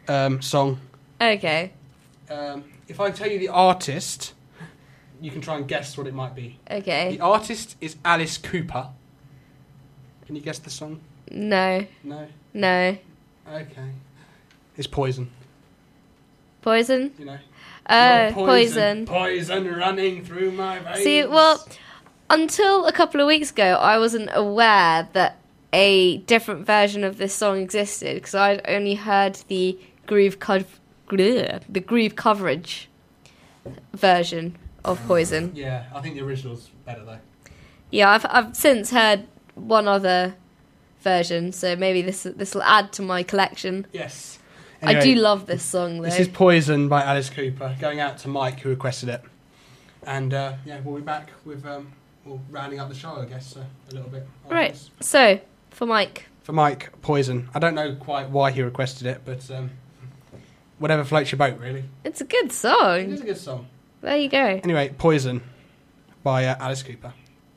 A: song.
B: Okay.
A: If I tell you the artist, you can try and guess what it might be.
B: Okay.
A: The artist is Alice Cooper. Can you guess the song?
B: No.
A: No?
B: No.
A: Okay. It's Poison.
B: Poison?
A: You know?
B: Oh,
A: You're
B: Poison.
A: Poison running through my veins.
B: See, well, until a couple of weeks ago, I wasn't aware that a different version of this song existed because I'd only heard the groove coverage version of Poison.
A: Yeah, I think the original's better though.
B: Yeah, I've since heard one other version, so maybe this will add to my collection.
A: Yes.
B: I do love this song though.
A: This is Poison by Alice Cooper, going out to Mike who requested it. And yeah, we'll be back with rounding up the show, I guess, a little bit.
B: Right. So for Mike.
A: For Mike, Poison. I don't know quite why he requested it, but whatever floats your boat, really.
B: It's a good song.
A: It is a good song.
B: There you go.
A: Anyway, Poison by Alice Cooper.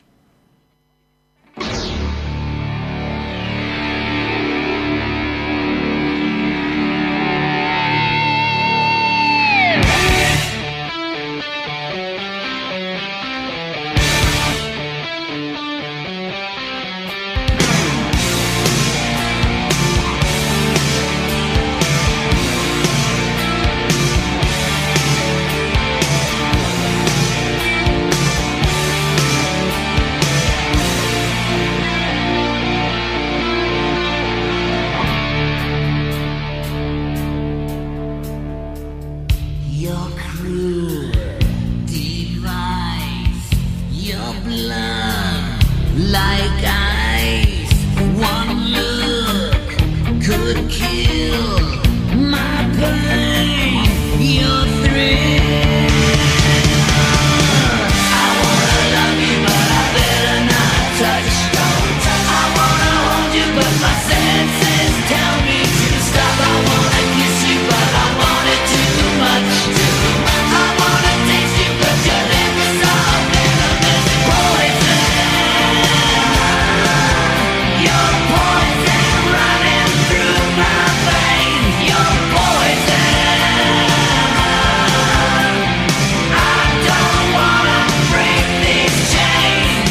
C: Your cruel device, your blood like ice. One look could kill my pain. Your thrill. I wanna love you, but I better not touch. I wanna hold you, but my senses tell me to stop. I wanna kiss you, but I want it too much. I wanna taste you, but your lips are venomous poison. You're poison running through my veins. You're poison. I don't wanna break these chains.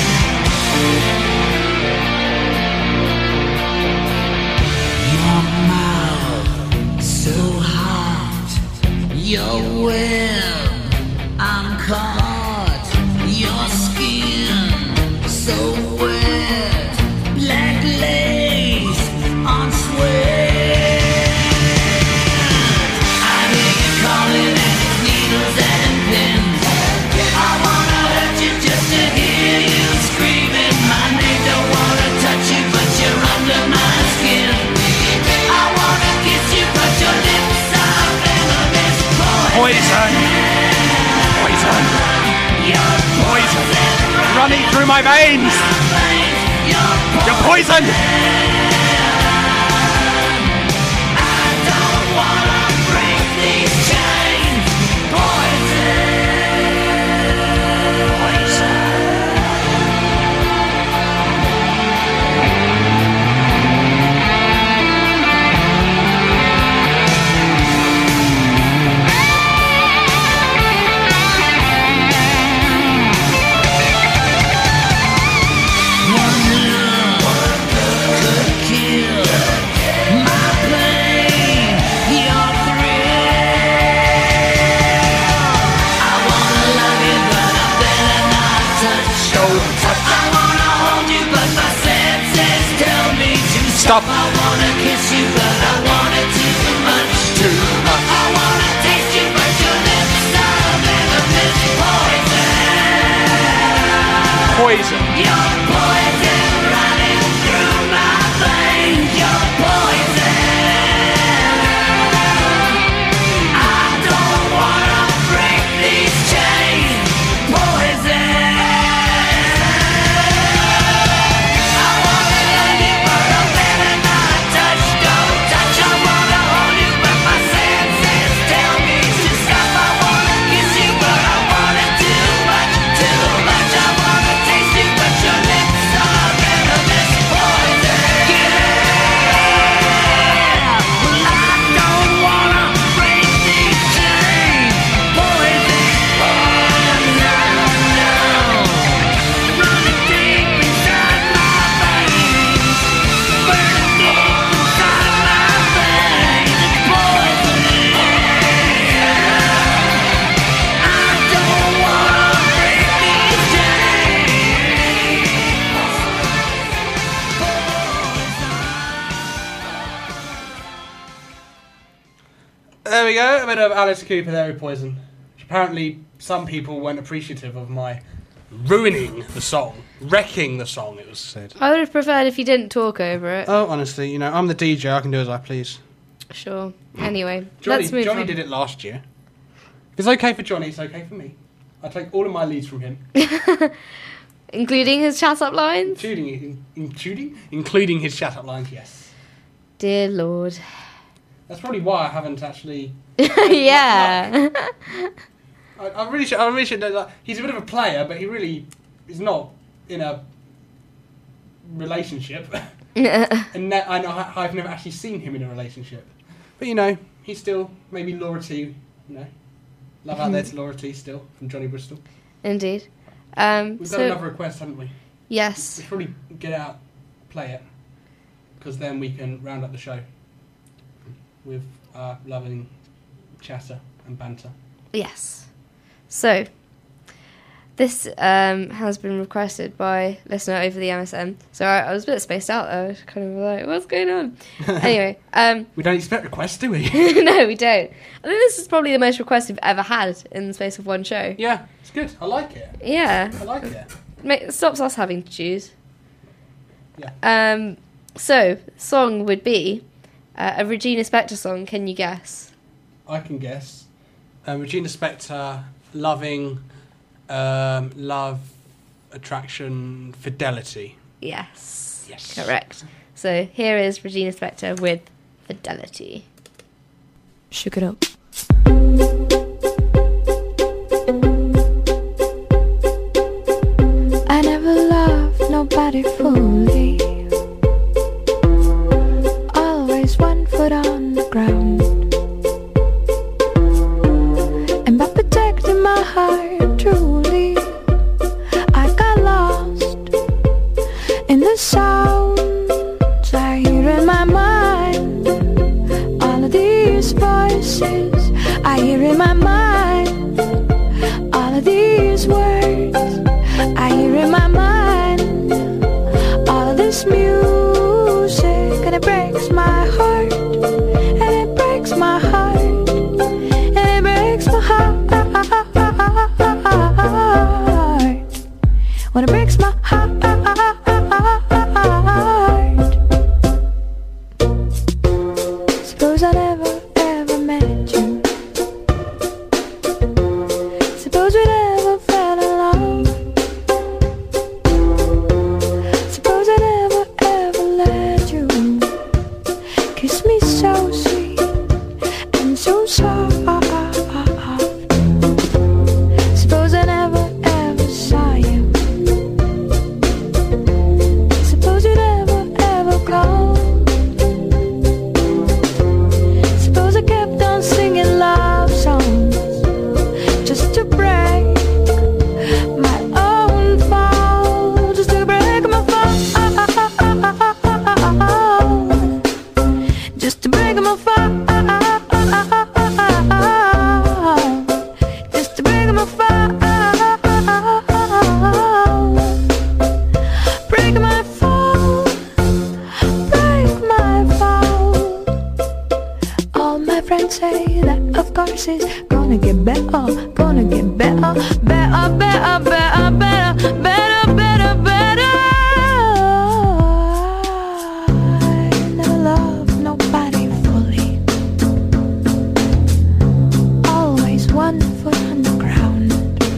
C: Your mouth so hot, your will I'm caught. Your skin so wet, black lace on sweat. I hear you calling and it's needles and pins. I wanna hurt you just to hear you screaming my name. Don't wanna touch you, but you're under my skin. I wanna kiss you, but your lips are venomous
A: Poison! Poison!
C: You're
A: Poison! Running through my veins! You're poison!
C: I don't wanna break these chains. Poison. Poison.
A: Stop!
C: I wanna kiss you, but I want it too much.
A: Too much.
C: I wanna taste you, but your lips are venomous poison.
A: Poison.
C: You're poison running through my veins. You're poison. I don't wanna break these chains. Poison. I wanna love you, but I better not touch. Don't touch. I wanna hold you, but my senses tell me to stop. I wanna kiss you, but I want it too much, too much. I wanna taste you, but your lips
A: There we go, a bit of Alice Cooper, There Is Poison. Which apparently some people weren't appreciative of my ruining the song, wrecking the song, it was said.
B: I would have preferred if you didn't talk over it.
A: Oh, honestly, you know, I'm the DJ, I can do as I please.
B: Sure. Anyway,
A: Johnny,
B: let's move
A: Johnny
B: on.
A: did it last year. If it's okay for Johnny, it's okay for me. I take all of my leads from him.
B: Including his chat-up lines?
A: Including his chat-up lines, yes.
B: Dear Lord.
A: That's probably why I haven't actually...
B: Yeah.
A: I really should know that. He's a bit of a player, but he really is not in a relationship. And I've never actually seen him in a relationship. But, you know, he's still maybe Laura T, you know. Love out there to Laura T still, from Johnny Bristol.
B: Indeed.
A: We've got another request, haven't we?
B: Yes.
A: We should probably get out, play it, because then we can round up the show with our loving chatter and banter.
B: Yes. So, this has been requested by listener over the MSN. So I was a bit spaced out there. I was kind of like, what's going on? Anyway.
A: We don't expect requests, do we?
B: No, we don't. I think this is probably the most requests we've ever had in the space of one show.
A: Yeah, it's good. I like it.
B: Yeah.
A: I like it.
B: It stops us having to choose.
A: Yeah.
B: So, song would be a Regina Spektor song. Can you guess?
A: I can guess. Regina Spektor, Loving, Love, Attraction, Fidelity.
B: Yes.
A: Yes.
B: Correct. So here is Regina Spektor with Fidelity.
C: Shook it up. I never loved nobody fully. Always one foot on the ground. And by protecting my heart truly, I got lost in the sounds I hear in my mind. All of these voices I hear in my mind. All of these words I hear in my mind. All of this music, and it breaks my heart. And it breaks my heart. And it breaks my heart. When it breaks my heart. Suppose I never ever met you. Suppose we never fell in love. Suppose I never ever let you kiss me so sweet and so soft. Suppose I never ever saw you. Suppose you never ever called. Suppose I kept on singing love songs just to break my own fall, just to break my fall, just to break my fall, just to break my fall, break my fall, break my fall. All my friends say that of course it's gonna get better, gonna get better, better, better, better, better, better, better, better. I never loved nobody fully. Always one foot on the ground.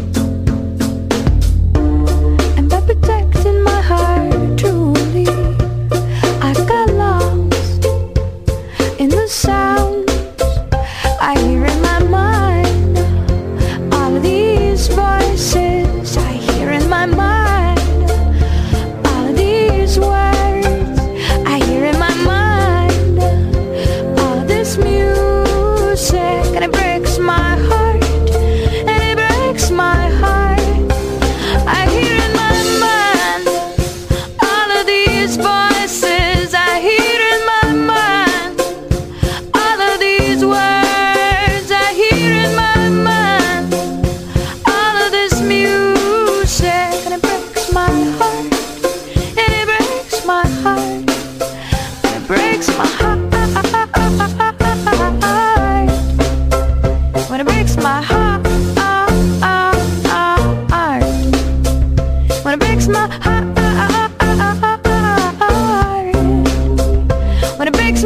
C: And by protecting my heart truly, I got lost in the sounds I hear in my mind. All of these voices I hear in my mind. All of these words I hear in my mind. All of this music, and it breaks my heart. And it breaks my heart. I hear in my mind. All of these voices I hear in my mind. All of these words I hear in my mind. All of this music, and it breaks my heart. And it breaks my heart. And it breaks my heart.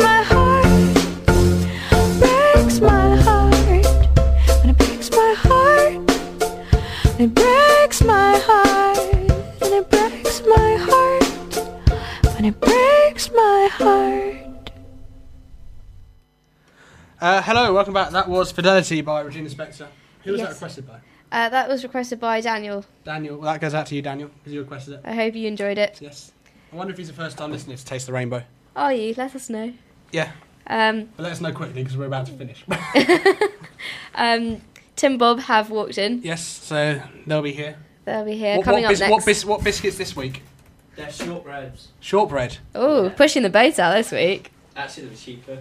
C: my heart, breaks my heart, when it breaks my heart, it breaks my heart, and it breaks my heart, when it breaks my heart.
A: Hello, welcome back. That was Fidelity by Regina Spektor. Who was
B: Yes.
A: that requested by?
B: That was requested by Daniel.
A: Daniel. Well, that goes out to you, Daniel, because you requested it.
B: I hope you enjoyed it.
A: Yes. I wonder if he's a first-time listener to Taste the Rainbow.
B: Are you? Let us know.
A: Yeah.
B: Um,
A: But let us know quickly because we're about to finish.
B: Tim Bob have walked in.
A: Yes, so they'll be here.
B: They'll be here. Coming up next.
A: What biscuits this week?
I: They're shortbreads.
A: Shortbread.
B: Oh, pushing the boat out this week.
I: Actually, they're cheaper.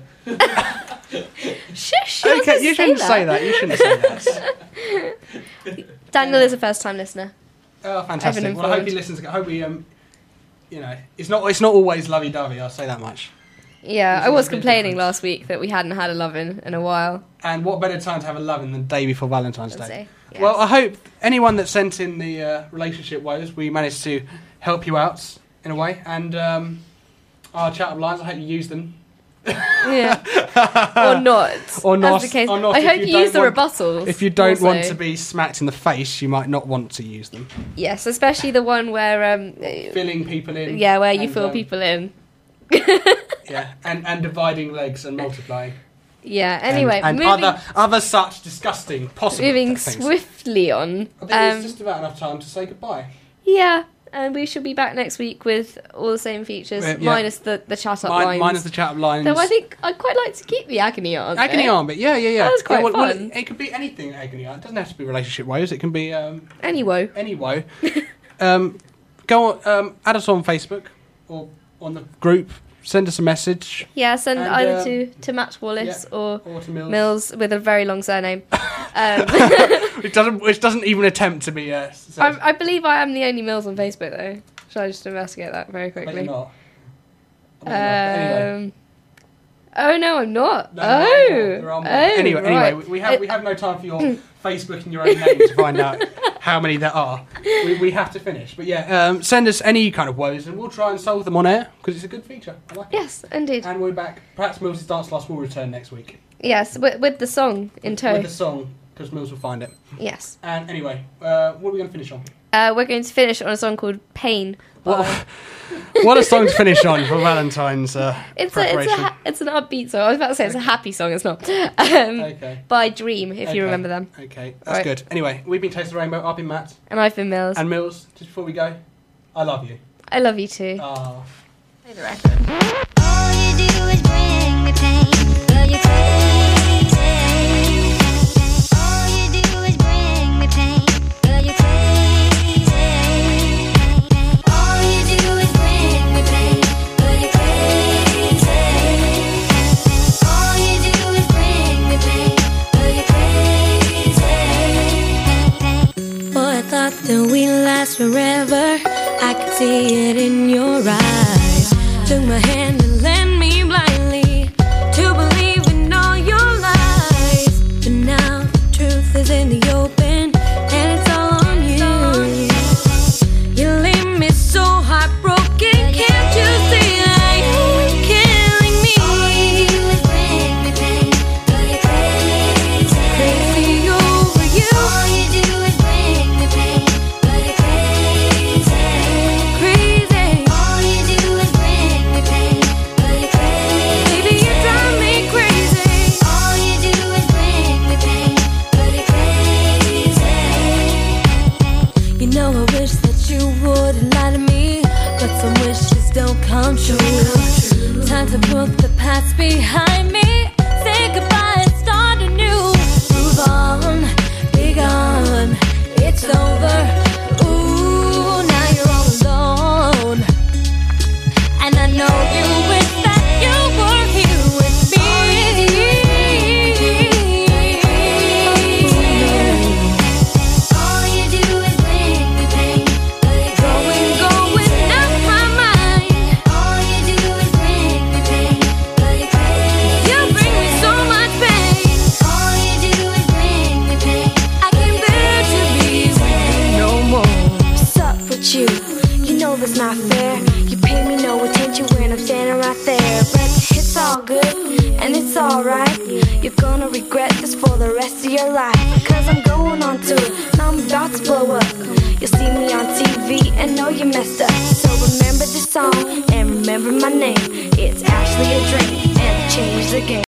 B: Shush!
A: Okay, you shouldn't say that. You shouldn't say that.
B: Daniel is a first-time listener.
A: Oh, fantastic.
B: Evan
A: Well, I hope he
B: informed.
A: listens. I hope he, it's not always lovey-dovey. I'll say that much.
B: Yeah,
A: This
B: I
A: is
B: was
A: a bit
B: complaining
A: different.
B: last week that we hadn't had a lovin' in a while.
A: And what better time to have a loving than the day before Valentine's
B: I'd
A: Day?
B: say, yes.
A: Well, I hope anyone that sent in the relationship woes, we managed to help you out in a way. And our chat-up lines, I hope you use them.
B: Yeah. Or not.
A: Or not.
B: As the case.
A: Or not
B: I
A: if
B: hope
A: you
B: you
A: don't
B: use the
A: want-
B: rebuttals.
A: If you don't
B: also.
A: want to be smacked in the face, you might not want to use them.
B: Yes, especially the one where
A: Filling people in.
B: yeah, where you
A: and,
B: fill people in.
A: Yeah, and dividing legs and multiplying.
B: Yeah. Anyway,
A: and
B: moving
A: other such disgusting possible
B: moving
A: things.
B: swiftly on.
A: I think it's just about enough time to say goodbye.
B: Yeah, and we should be back next week with all the same features,
A: Yeah.
B: minus the chat up lines.
A: Minus the chat-up lines.
B: Though I think I'd quite like to keep the agony aunt.
A: Agony aunt, but yeah.
B: That was quite fun.
A: It could be anything agony aunt. It doesn't have to be relationship woes. It can be
B: Anyway,
A: any woe. Go on, add us on Facebook or on the group. Send us a message.
B: yeah, send
A: And,
B: either to Matt Wallace or
A: Or to Mills.
B: Mills with a very long surname.
A: Which doesn't even attempt to be. Said.
B: I believe I am the only Mills on Facebook though. Shall I just investigate that very
A: But
B: quickly?
A: you're not. I bet you're not. But anyway.
B: Oh no, I'm not.
A: No,
B: oh,
A: there are more.
B: oh,
A: Anyway,
B: right.
A: we have no time for your Facebook and your own name to find out how many there are. We have to finish. But yeah, send us any kind of woes and we'll try and solve them on air because it's a good feature. I like it.
B: Yes, indeed.
A: And we're back. Perhaps Mills' Dance Lost will return next week.
B: Yes, with the song in tow.
A: With the song, because Mills will find it.
B: Yes.
A: And anyway, what are we going to finish on?
B: We're going to finish on a song called Pain.
A: What a song to finish on for Valentine's preparation.
B: It's an upbeat song. I was about to say it's a happy song. It's not.
A: Okay.
B: By Dream, if
A: Okay.
B: you remember them.
A: Okay, that's
B: Right.
A: good. Anyway, we've been Taste the Rainbow. I've been Matt.
B: And I've been Mills.
A: And Mills, just before we go, I love you.
B: I love you too.
A: Ah.
B: Play the record.
C: All you do is bring me pain. Girl, you're crazy. All you do is bring me pain. Girl, you're crazy. All you do is bring me pain. Girl, you're crazy. All you do is bring me pain. Girl, you're crazy. Boy, I thought that we'd last forever. I could see it in your eyes. Took my hand and led me blindly to believe in all your lies. But now the truth is in the open, and it's all on you. You leave me so heartbroken. Can't you see that you're killing me? All you do is bring me pain. Girl, you're crazy. Crazy over you. All you do is bring me pain. Girl, you're crazy. Crazy. All you do is bring me pain. Girl, you're crazy. Baby, you drive me crazy. All you do is bring me pain. Girl, you're crazy. You know I wish that you wouldn't lie to me, but some wishes don't come true. Time to put the past behind me. Say goodbye and start anew. Move on, be gone. It's over. Ooh, now you're all alone. And I know you wish that you were here with me. All you do is bring me pain. Going out my mind. All you do is bring me pain. it's alright. You're gonna regret this for the rest of your life. Cause I'm going on tour, now I'm about to blow up. You'll see me on TV and know you messed up. So remember this song and remember my name. It's actually a dream and it changed the game.